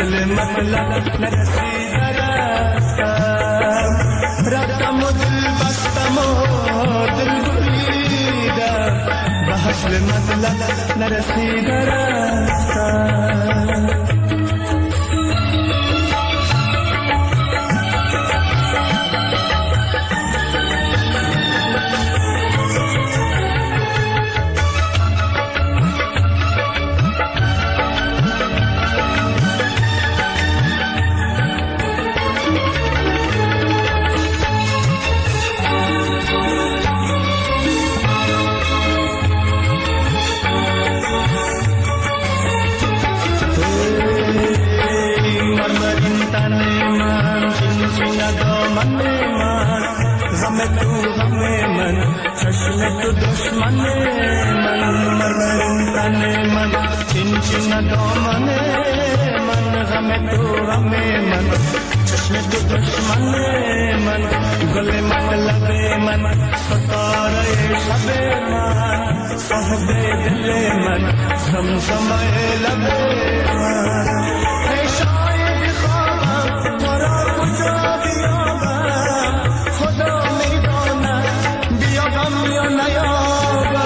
اصل مطلب نرسیده رفتم، رفتم و دل بستم و دل بریدم، به اصل مطلب نرسیده رفتم. چشم تو دشمن من، مرمرین تن من، چین چین دامن من، غم تو غم من، چشم تو دشمن من، گل مطلب من، ستاره شب من، صاحب دل من، زمزمه لب من. ای شاید خوابم تو را کجا بیابم، خدا یا نیابم،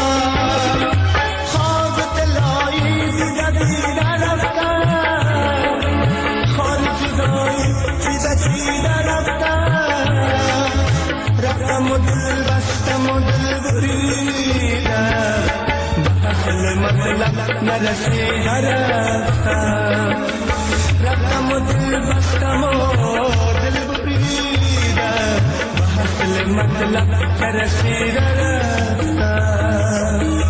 خواب دلایی دیده دیده رفتم، خال جدایی چیده رفتم، رفتم و دل بستم و دل بریدم، به اصل مطلب نرسیده رفتم، رفتم و دل بستم و دل بریدم، اصل مطلب نرسیده رفتم.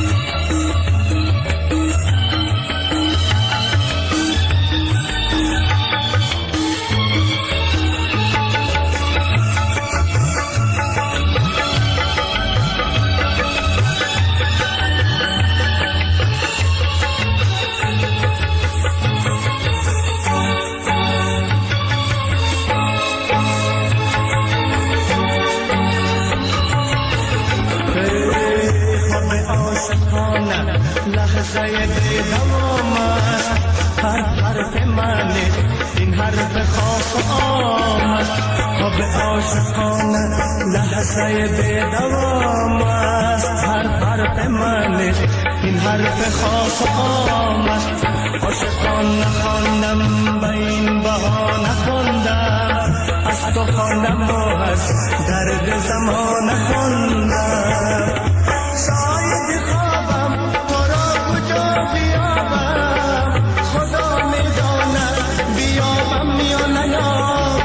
لحظه دوام است، هر حرف من این حرف خاص آمد، خواب عاشقانه لحظه دوام است، هر حرف من این حرف خاص آمد، عاشقان نخواندم به این بهانه خواندم، از تو خواندم و از درد زمان خواندم، شاید خوابم تو را کجا بیابم، خدا میداند بیابم یا نیابم،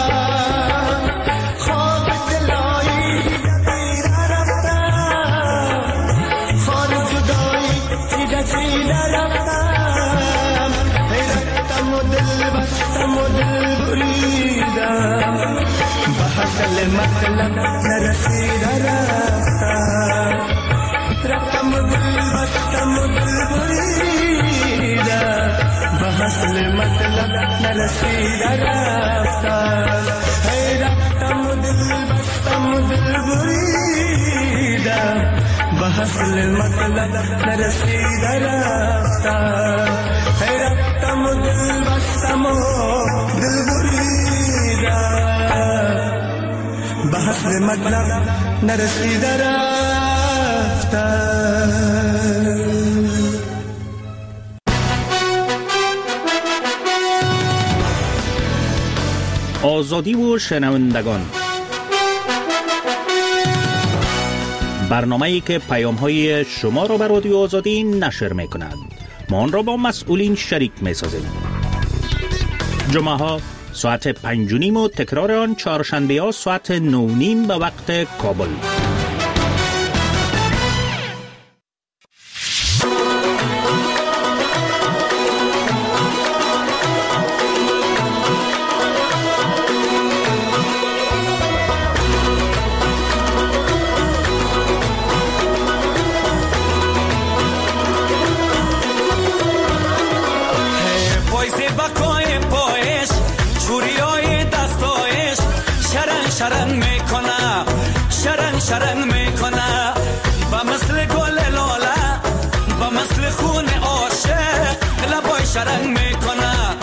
خواب دلایی دیده رفتم، خال جدایی چیده رفتم، رفتم و دل بستم و دل بریدم، به اصل مطلب نرسیده رفتم، رفتم و دل بستم و دل بریدم، به اصل مطلب نرسیده رفتم، هی رفتم و دل بستم و دل بریدم، به اصل مطلب نرسیده رفتم، هی رفتم و دل بستم و دل بریدم، به اصل مطلب نرسیده رفتم. آزادی و شنوندگان، برنامه‌ای که پیام‌های شما را به رادیو آزادی نشر می‌کند. ما آن را با مسئولین شریک می‌سازیم. جمعه‌ها ساعت 5:30 و تکرار آن چهارشنبه‌ها ساعت 9:30 به وقت کابل. شرن میکنه با مثل گل لاله با مثل خون عاشق لبای شرن میکنه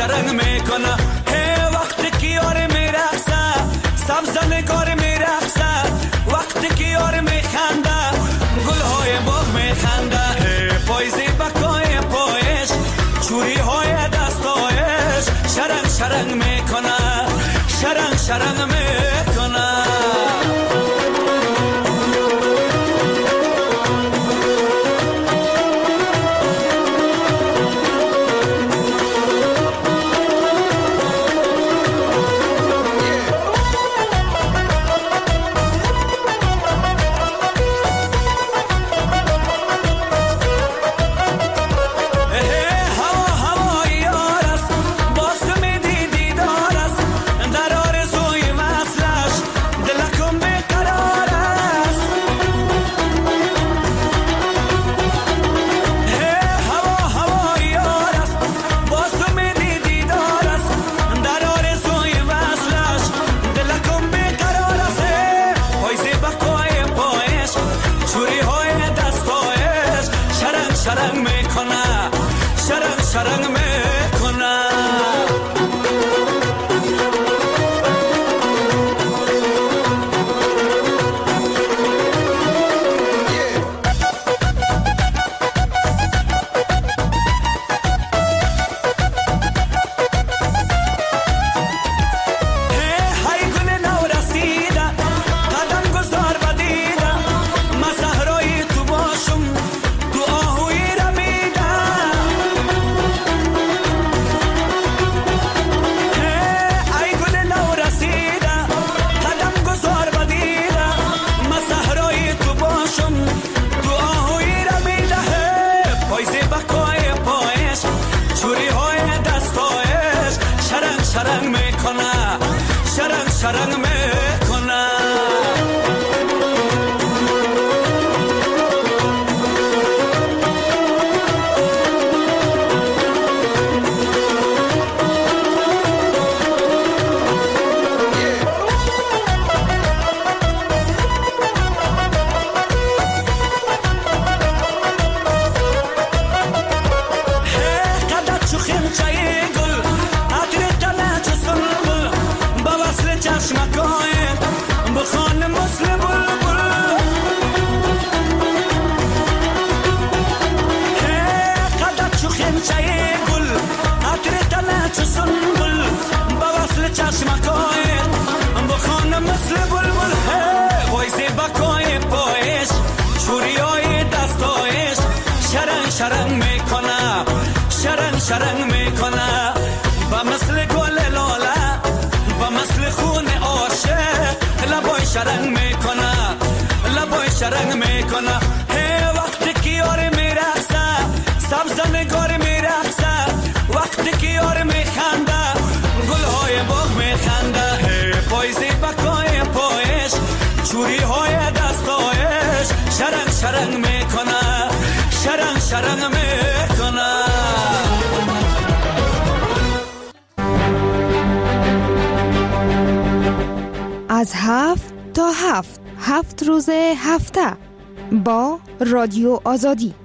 شرنگ میکنه وقتی که یار میرقصه سبز نگار میرقصه وقتی که یار میخنده گلهای باغ میخنده پایزی بکای پایش چوری های دستایش شرنگ شرنگ میکنه شرنگ شرنگ میکنه شرنگ میکنه شرنگ شرنگ میکنه شرنگ میکنه شرنگ شرنگ میکنه شرنگ میکنه شرنگ شرنگ میکنه با مثل گل لاله با مثل خون عاشق لبای شرنگ میکنه لبای شرنگ میکنه وقتی که یار میرقصه سبز نگار میرقصه وقتی که یار میخنده گلهای باغ میخنده پایزی بکای پایش چوری های دستایش شرنگ شرنگ میکنه شرنگ شرنگ میکنه از 7 تا 7 روز هفته با رادیو آزادی.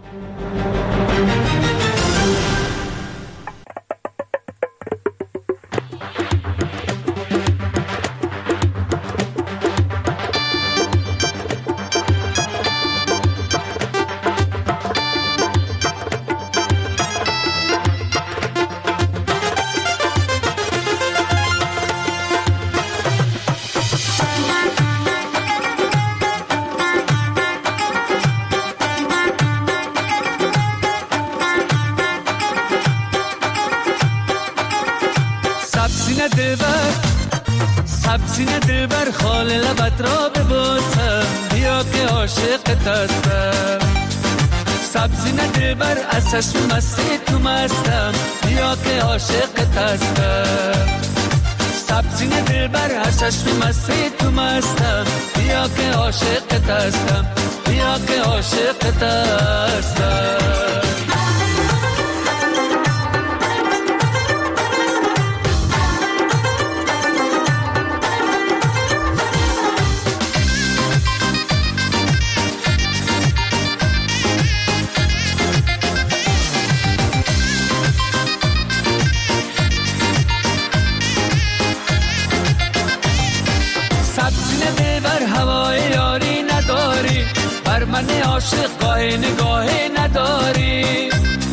سبزینه دلبر خال لبت را ببوسم بیا که عاشقت هستم سبزینه دلبر از چشم مستی تو مستم بیا که عاشقت هستم سبزینه دلبر از چشم مستی تو مستم بیا که عاشقت هستم بیا که عاشقت هستم دلبر هوای یاری نداری، بر من عاشق گاه نگاهی نداری.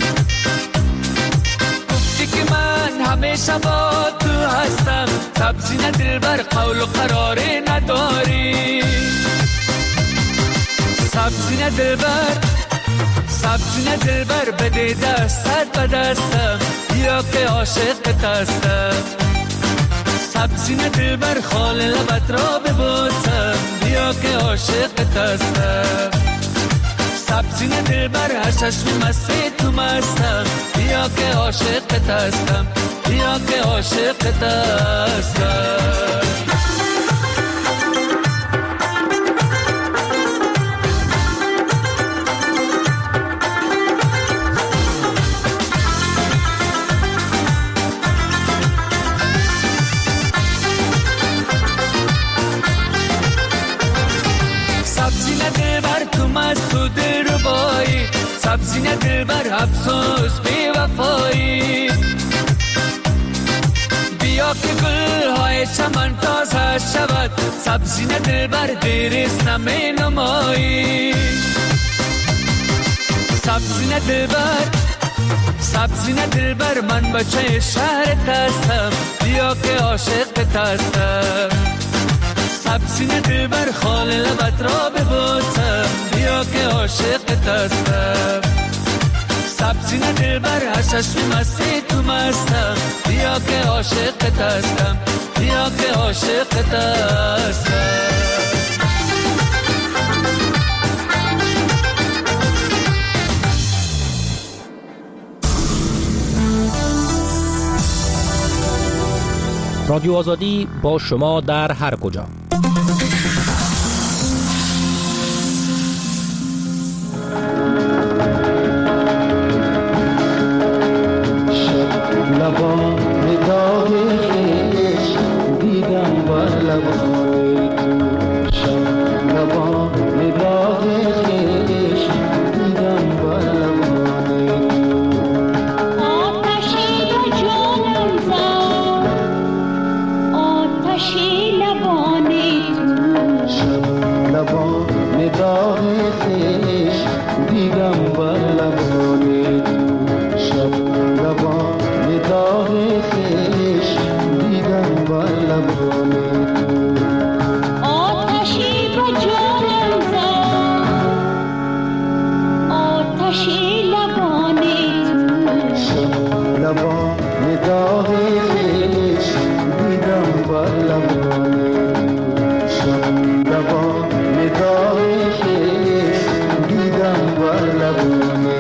گفتی که من همیشه با تو هستم، سبزی نه دلبر قول و قراری نداری. سبزی نه دلبر، سبزی نه دلبر، بده دستت به دستم، بیا که عاشقت هستم. سبزی نه دلبر، خال لبت را ببوسم، بیا که عاشقت هستم. سبزی نه دلبر، هر چشم مستی تو مستم، بیا که عاشقت هستم، بیا که عاشقت هستم. سبزی نه دلبر، افسوس بی وفایی، بیا که گلهای چمن تازه شود. سبزی نه دلبر، دیریست نمی نمایی. سبزی نه دلبر، سبزی نه دلبر، من بچه شهرت هستم، بیا که عاشقت هستم. سبزی نه دلبر، خال لبت را ببوسم، بیا که عاشقت هستم. سبزی نه دلبر، هر چشم مستی تو مستم، بیا که عاشقت هستم، بیا که عاشقت هستم. رادیو آزادی با شما در هر کجا. لبان نداغ عشق دیدم بر لبان تو، شب لبان نداغ عشق دیدم بر لبان تو. آتشی به جانم زد، آتشی لبان تو، شب لبان نداغ عشق دیدم بر لبان تو، شب لبان نداغ عشق دیدم بر لبان تو. آتشی به جانم زد، آتشی لبان تو، شب لبان نداغ عشق دیدم بر لبان تو، شب لبان نداغ عشق دیدم بر لبان تو.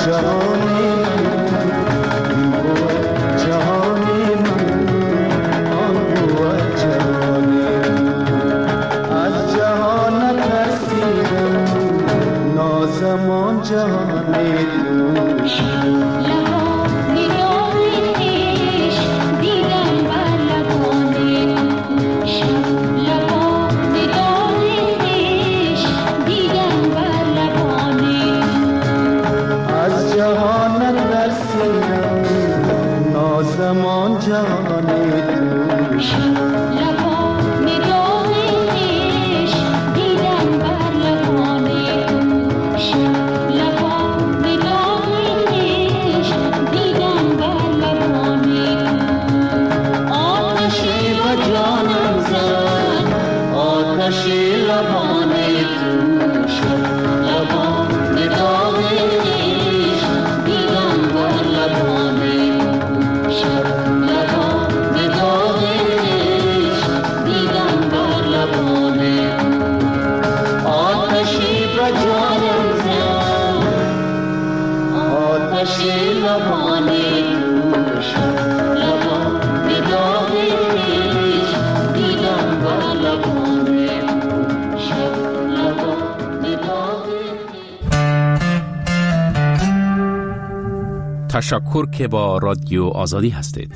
جهانی این بود جهانی آن بود جهانی از جهان نترسیدم نازمان جهانی دوش زمان جهانی دوش لبا نگاه عشق دیدم بر لبان دوش لبا نگاه عشق دیدم بر لبان دوش آتشی و جانم زد آتشی لبان دوش لبا نگاه عشق دیدم بر لبان آتشی لبان دوش لبا نگاه عشق دیدم بر لبان دوش لبا نگاه. تشکر که با رادیو آزادی هستید.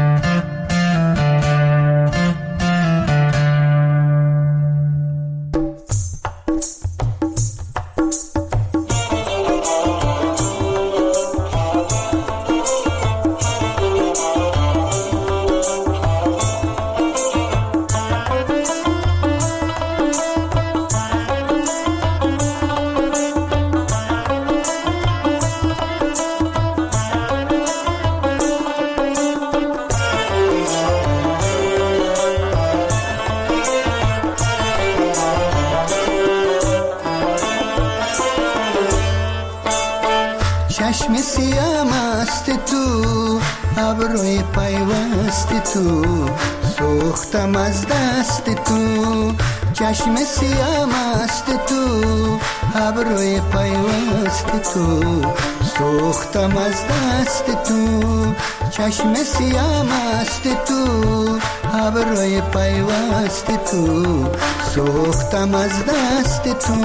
چشم سیام است تو ابروی پیوست تو سوختم از دست تو چشم سیام است تو ابروی پیوست تو سوختم از دست تو چشم سیام است تو ابروی پیوست تو سوختم از دست تو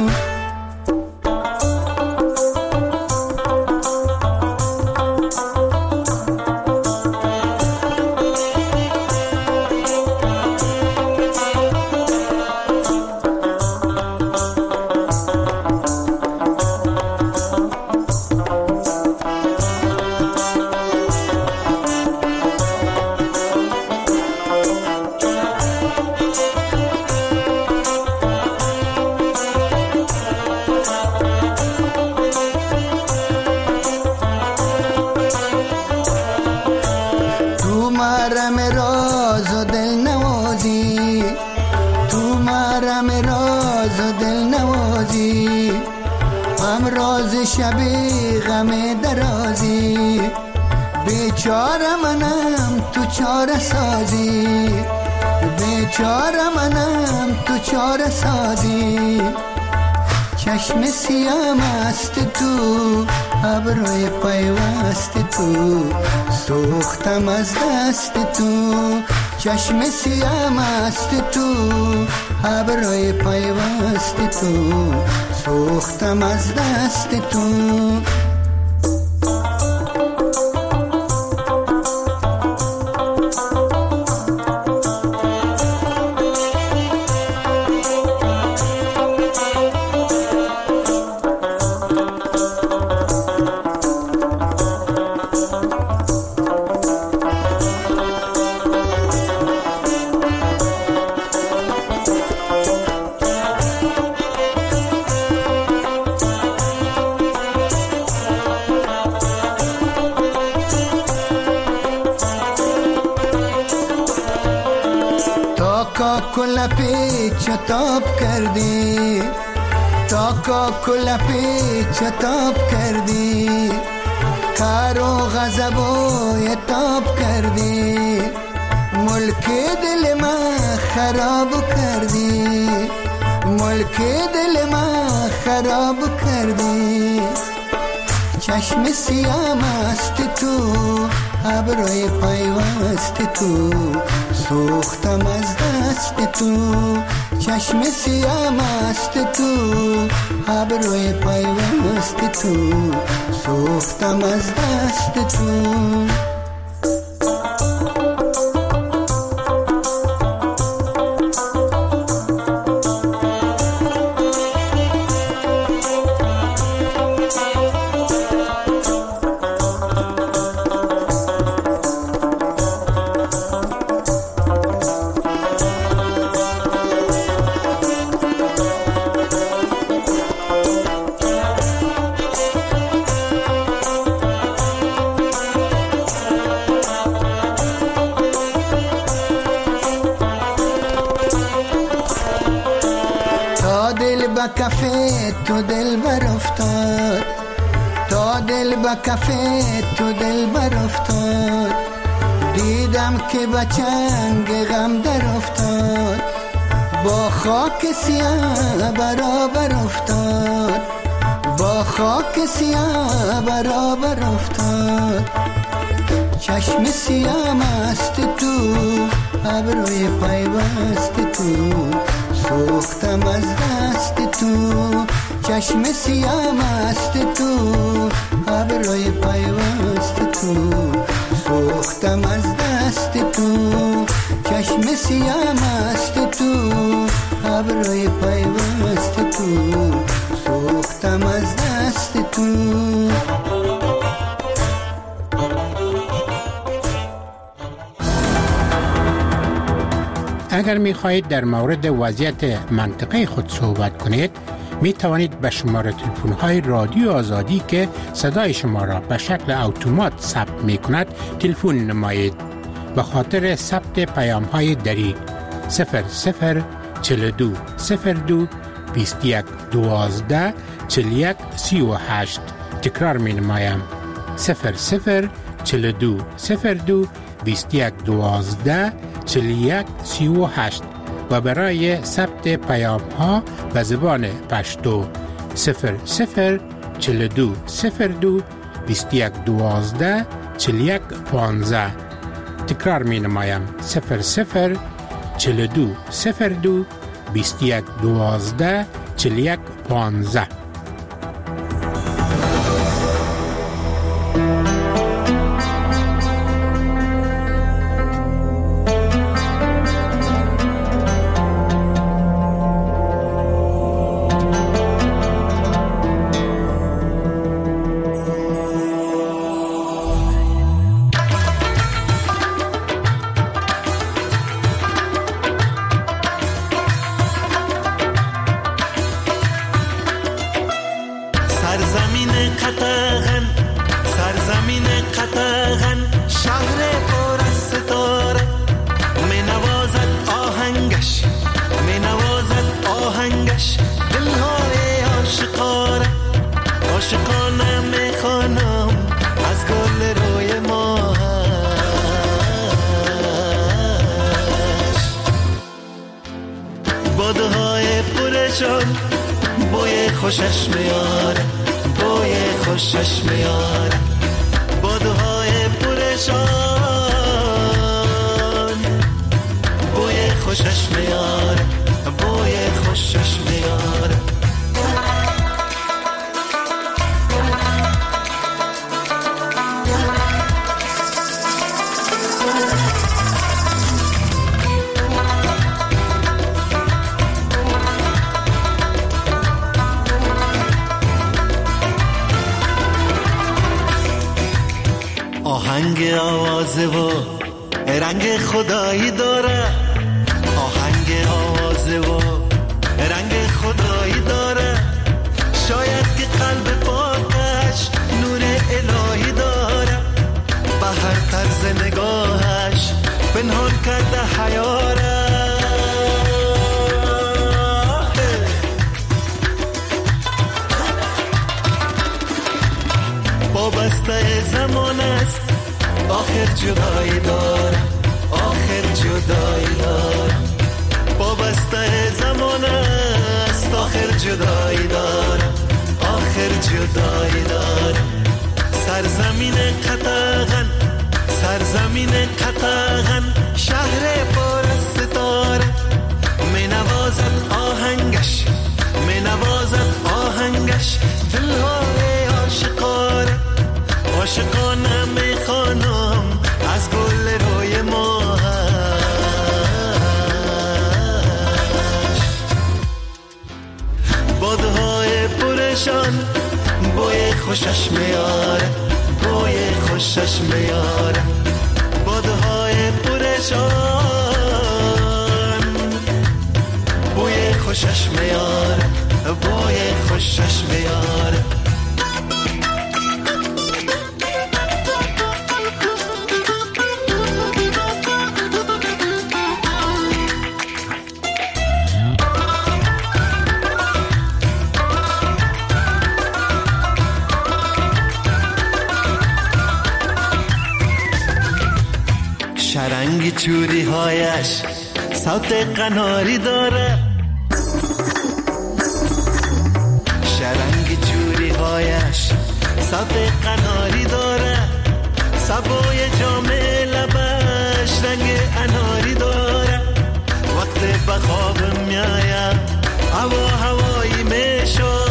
شبی غم درازی بیچاره منم تو چاره سازی بیچاره منم تو چاره سازی چشم سیام است تو ابروی پیوست تو سوختم از دست تو چشم سیام است تو ابروی پیوست تو سوختم از دست تو کلپی چتاب کردی تا کلپی چتاب کردی کار و غضب و عتاب کردی ملک دل من خراب کردی ملک دل من خراب کردی چشم سیام است تو، ابروی پیوست تو، سوختم از دست تو. چشم سیام است تو، ابروی پیوست تو، سوختم از دست تو. کفه تو دل بر افتاد، تا دل با کفه تو دل بر افتاد. دیدم که با چنگ غم در افتاد، با خاک سیاه برابر افتاد، با خاک سیاه برابر افتاد. چشم سیاه است تو، ابروی پیوست تو، سوختم از دست تو. چشم سیاه است تو، ابروی پیوست تو، سوختم از دست تو. چشم سیاه است تو، ابروی پیوست تو، سوختم از دست تو. اگر می خواهید در مورد وضعیت منطقه خود صحبت کنید، می توانید به شماره تلفن های رادیو آزادی که صدای شما را به شکل اتومات ثبت می کند تلفن نمایید. به خاطر ثبت پیام های دری 0042 02 21 12 41 38. تکرار می نمایم 0042 02 21 12 41 38 و برای ثبت پیام ها به زبان پشتو 0042 02 21 12 41 15. تکرار می نمایم 0042 02 21 12 41 15. بوی خوشش میاره، بوی خوشش میاره، بادوهای پرشان. بوی خوشش میاره، بوی خوشش میاره. آهنگ آوازه و رنگ خدایی داره، آهنگ آوازه و رنگ خدایی داره. شاید که قلب پاکش نور الهی داره، به هر طرز نگاهش پنهان کرده حیاره. وابسته زمان است، آخر جدایی داره، آخر جدایی داره. وابسته زمان است، آخر جدایی داره، آخر جدایی داره. سرزمین قطغن، سرزمین قطغن، شهر پر از ستاره، می نوازد آهنگش، می نوازد آهنگش دلهای عاشقانه، عاشقانه می خوانم از گل روی ماهش. بادهای پرشان بوی خوشش میاره، بوی خوشش میاره، بادهای پرشان بوی خوشش میاره، بوی خوشش میاره. شرنگی چوری هایش صوت قناری داره، شرنگی چوری هایش صوت قناری داره، سبوی جامه لبش رنگ اناری داره. وقت به خواب میایم هوا هوایی میشه،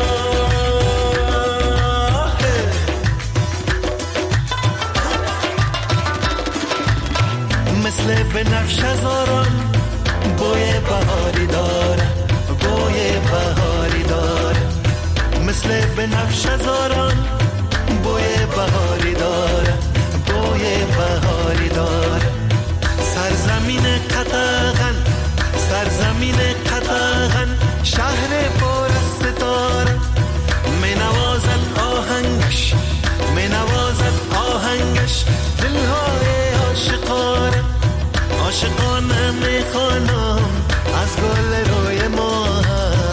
مثل بنفش هزاران بوی بهاری داره، بوی بهاری داره، مثل بنفش هزاران بوی بهاری داره، بوی بهاری داره. سرزمین قطغن، سرزمین قطغن، شهر پر از ستاره، می نوازد آهنگش، می نوازد آهنگش دلهای عاشقانه، عاشقانه میخوانم از گل روی ماهش.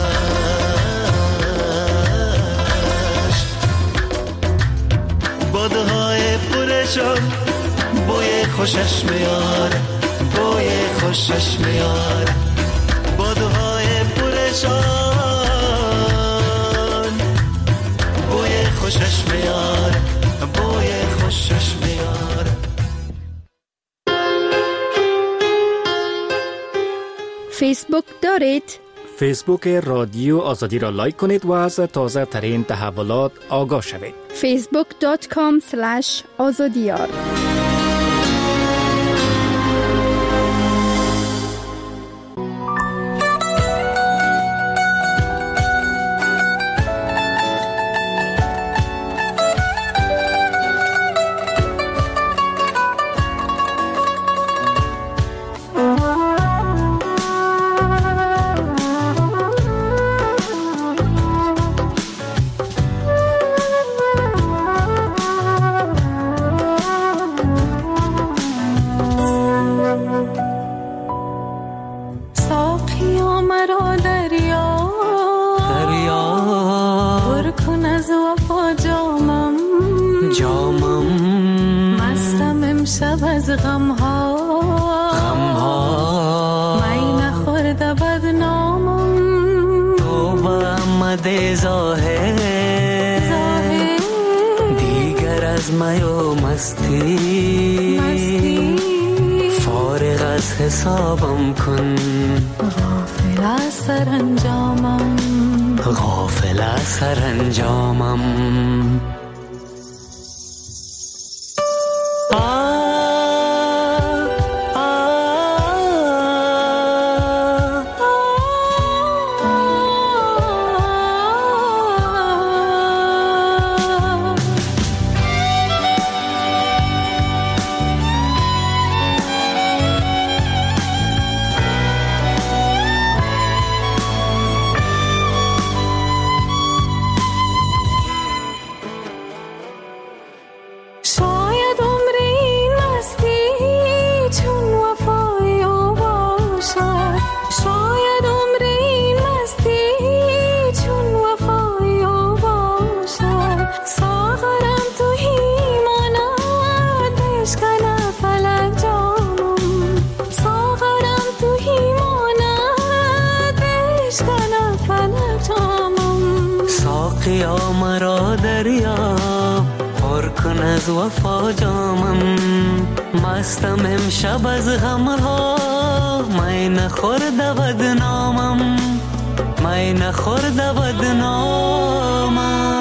بادهای پرشان بوی خوشش میاره، بوی خوشش میاره، بادهای پرشان بوی خوشش میاره، بوی خوشش میاره. فیسبوک دارید؟ فیسبوک رادیو آزادی را لایک کنید و از تازه ترین تحولات آگاه شوید. facebook.com/azadiyar. دیگر از میو مستی فارغ از حسابم کن، غافل از سرانجامم، غافل از سرانجامم. ساقیا مرا دریا پر کن از وفا جامم، مستم امشب از غمها، می نخورده بدنامم، می نخورده بدنامم.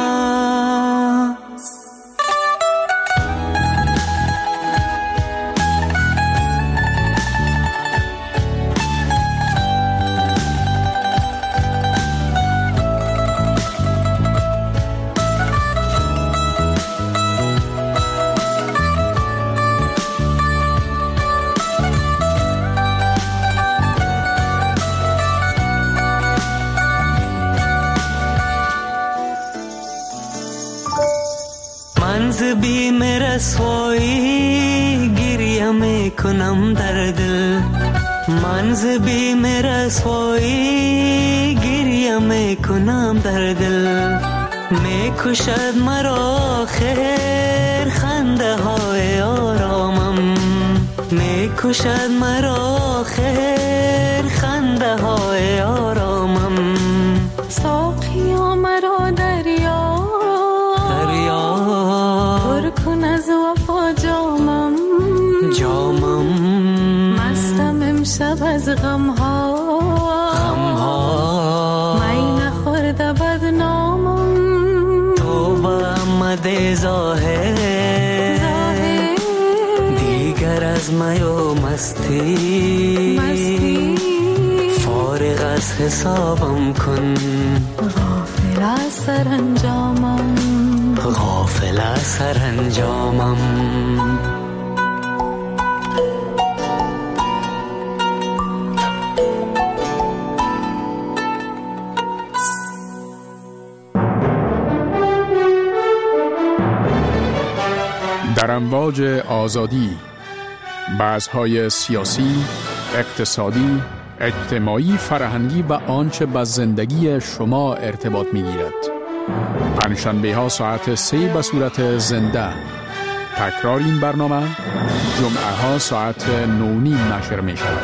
منز بیم رسوایی گریه میکنم در دل، منز بیم رسوایی گریه میکنم در دل. میکشد مرا خیر خنده های آرامم، میکشد مرا خیر خنده های آرامم. ساقیا مرا دریا پر کن از وفا جامم، جامم. مستم امشب از غمها، غمها. می نخورده بدنامم. تو با آمده ظاهر دیگر از می و مستی، فارغ از حسابم کن. غافل از سرانجامم، غافل از سرانجامم. در امواج آزادی، بحث‌های سیاسی، اقتصادی، اجتماعی، فرهنگی و آنچه با زندگی شما ارتباط می‌گیرد. پنجشنبه ها ساعت 3 به صورت زنده. تکرار این برنامه جمعه ها ساعت 9:30 نشر می شود.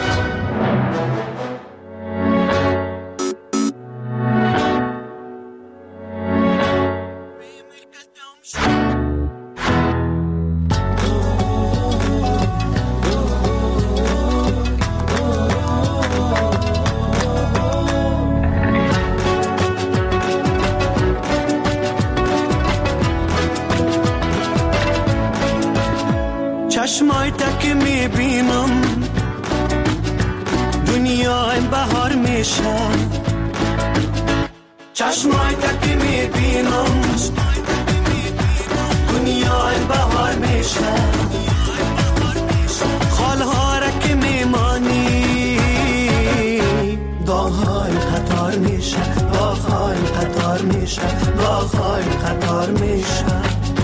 چشمای تک میبینم دنیا این بهار میشه، چشمای تک میبینم دنیا این بهار میشه. خالها را که میمانی داغهای قطار میشه، داغهای قطار میشه، داغهای قطار میشه.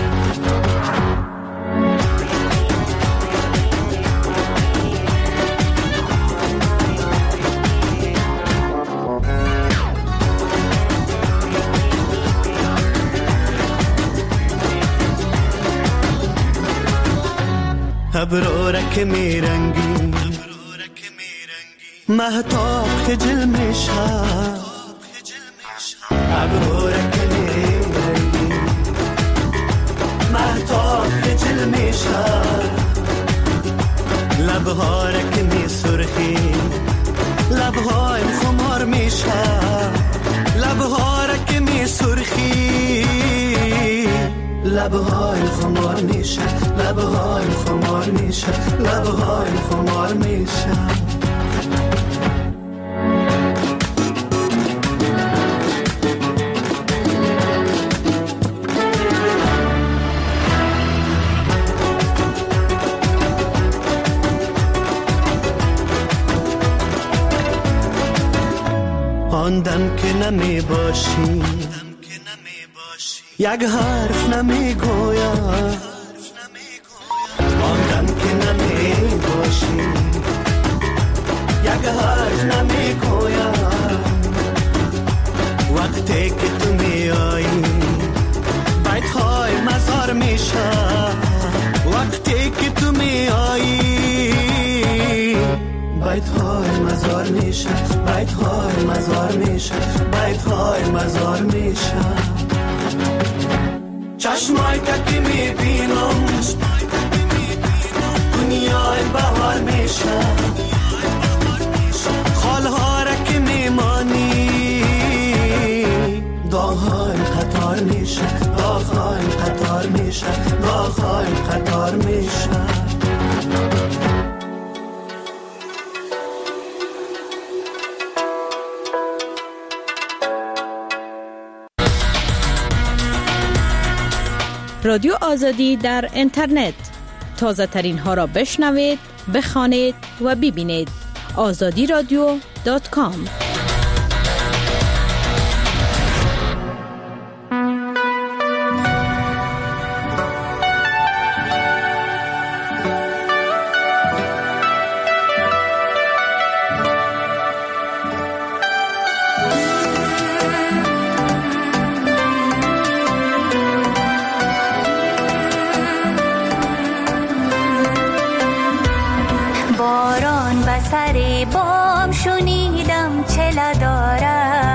ابرو که میرنگی مهتاب خجل میشه، ابرو که میرنگی مهتاب خجل میشه. لبها را که میسرخی لبهای خمار میشه، لبها را که میسرخی لبهای خمار میشه، لبهای خمار میشه، لبهای خمار میشه. آن دم که نمی باشی یک حرف نمی گویم، آن دم که نمی باشی یک حرف نمی گویم. وقتی که تو می آیی بیت های مزار میشه، وقتی که تو می آیی بیت های مزار میشه، بیت های مزار میشه، بیت های مزار میشه. چشمای که میبینم دنیای بهار میشه خالها را که میمانی داغ‌های قطار میشه داغ‌های قطار میشه داغ‌های قطار میشه رادیو آزادی در اینترنت تازه ترین ها را بشنوید، بخوانید و ببینید. azadiradio.com سر بام شنیدم چله داره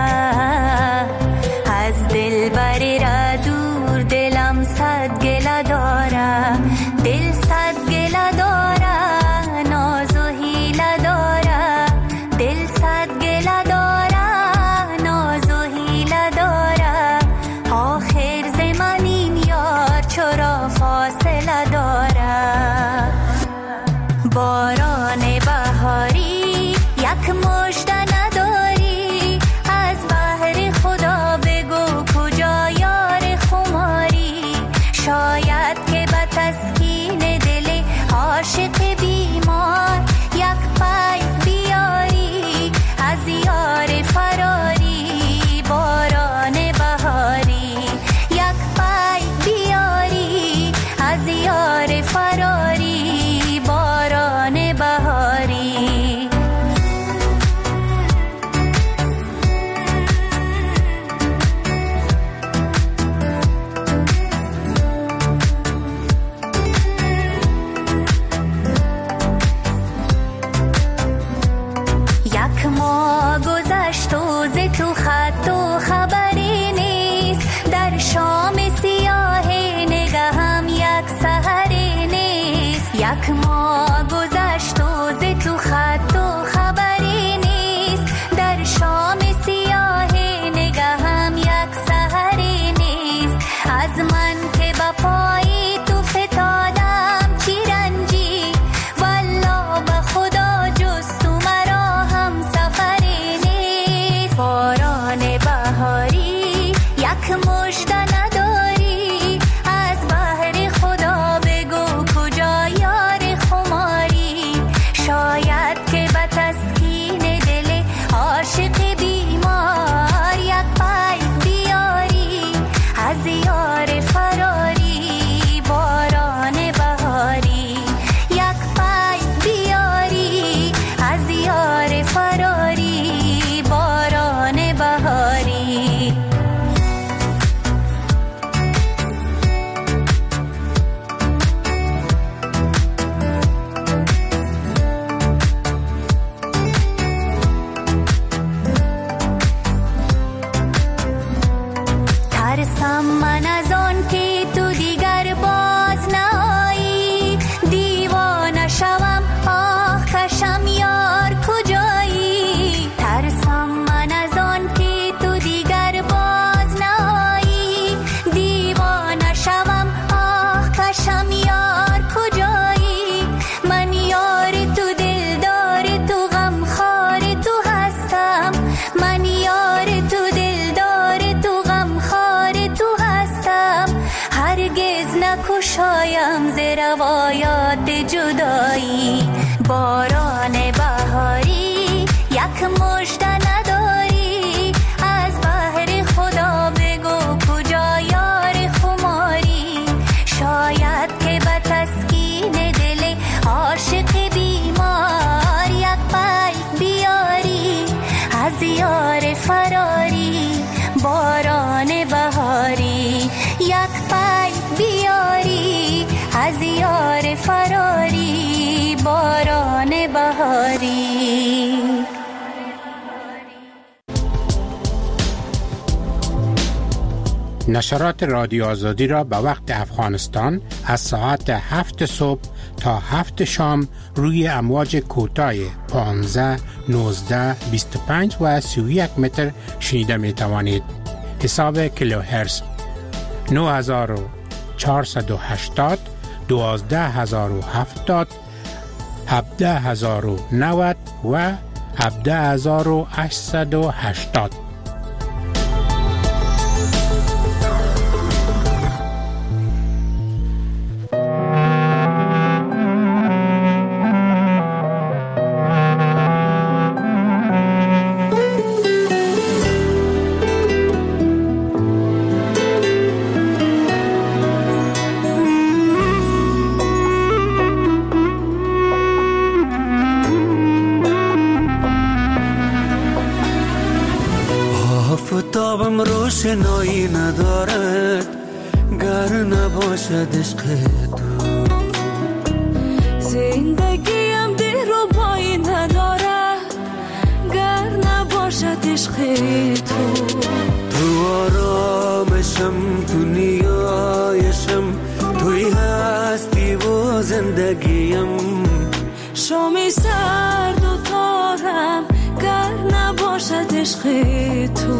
از دل بری را دور دلم صد گله داره دل صد گله داره ناز و حیله داره دل صد گله داره ناز و حیله داره آخر زمان این یار چرا فاصله داره باران بهاری یک مژده نداری از بحر خدا بگو کجا یار خماری شاید که به تسکین دل عاشق بیمار یک پای بیاری از یار فراری باران بهاری یک پای بیاری از یار فراری باران بهاری یک ماه گذشت و ز تو خط و خبری نیست در شام سیاه نگهم یک سحری نیست یک ماه گذشت و ز تو خط و خبری نیست در شام سیاه نگهم یک سحری نیست از من که با پای تو فتادم چی رنجی والله به خدا جز تو مرا هم سفری نیست باران بهاری یک مژده نداری از بحر خدا بگو کجا یار خماری شاید که به تسکین دل عاشق بیمار یک پای بیاری از یار فراری باران بهاری یک پای بیاری از یار فراری باران بهاری ترسم من از آن که تو دیگر باز نایی دیوانه شوم آه کشم یار کجایی ترسم من از آن که تو دیگر باز نایی دیوانه شوم آه کشم یار کجایی من یار تو دلدار تو غمخوار تو هستم من یار تو دلدار تو غمخوار تو هستم هرگز نکشایم ز روایات جدایی باران بهاری یک مژده نداری از بحر خدا بگو کجا یار خماری شاید که به تسکین دل عاشق بیمار یک پای بیاری از یار فراری باران بهاری یک پای بیاری از یار فراری باران بهاری نشرات رادیو آزادی را به وقت افغانستان از ساعت 7 صبح تا 7 شام روی امواج کوتاه 15، 19، 25 و 31 متر شنیده می توانید. حساب کیلوهرتز 9480، 12070، 17090 و 17880. آفتابم روشنایی ندارد گر نباشد عشق تو. زندگیم دلربایی ندارد گر نباشد عشق تو. تو آرامشم، تو نیایشم، توی هستی و زندگیم. شامی سرد و تارم گر نباشد عشق تو.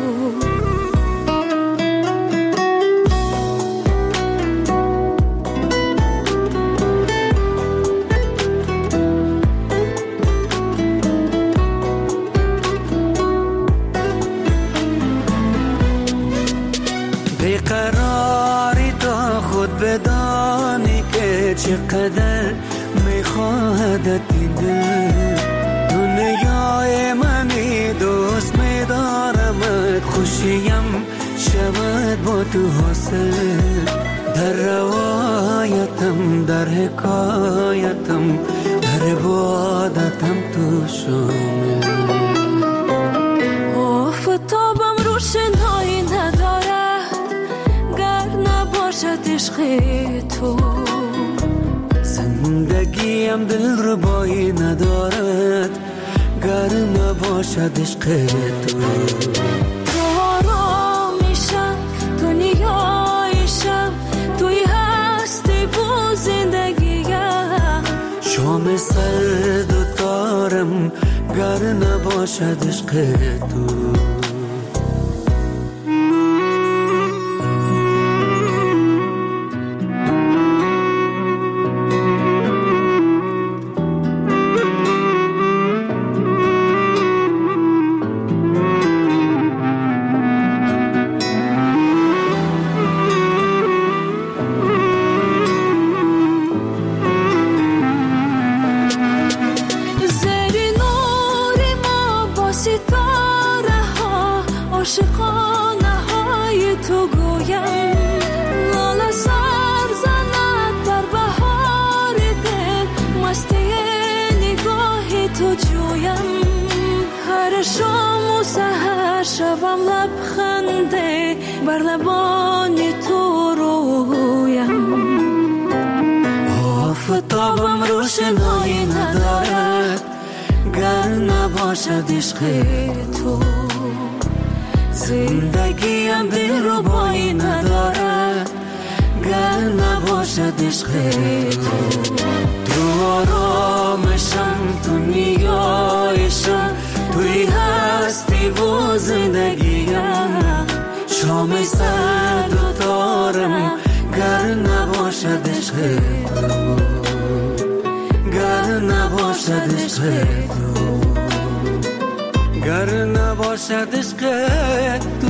بیقراری تا خود بدانی که چقدر میخواهدت این دل. دنیای منی دوست میدارمت، خوشیم شود با تو حاصل. در روایتم، در حکایتم، در عبادتم تو شامل. آفتابم روشنایی ندارد گر نباشد عشق تو. زندگیم دلربایی ندارد گر نباشد عشق تو. تو آرامیشم، تو نیایشم، توی هستی و زندگیم. شام سرد و تارم گر نباشد عشق تو. عاشقانه های تو گویم، لاله سر زند در بهار دل، مستی نگاه تو جویم. هر شام و سحر شوم لبخنده بر لبان تو رویم. آفتابم روشنایی ندارد گر نباشد عشق تو. زندگیم دلربایی ندارد گر نباشد عشق تو. تو آرامشم، تو نیایشم، توی هستی و زندگیم. شام سرد و تارم گر نباشد عشق تو. گر نباشد عشق تو. گر نباشد عشق تو.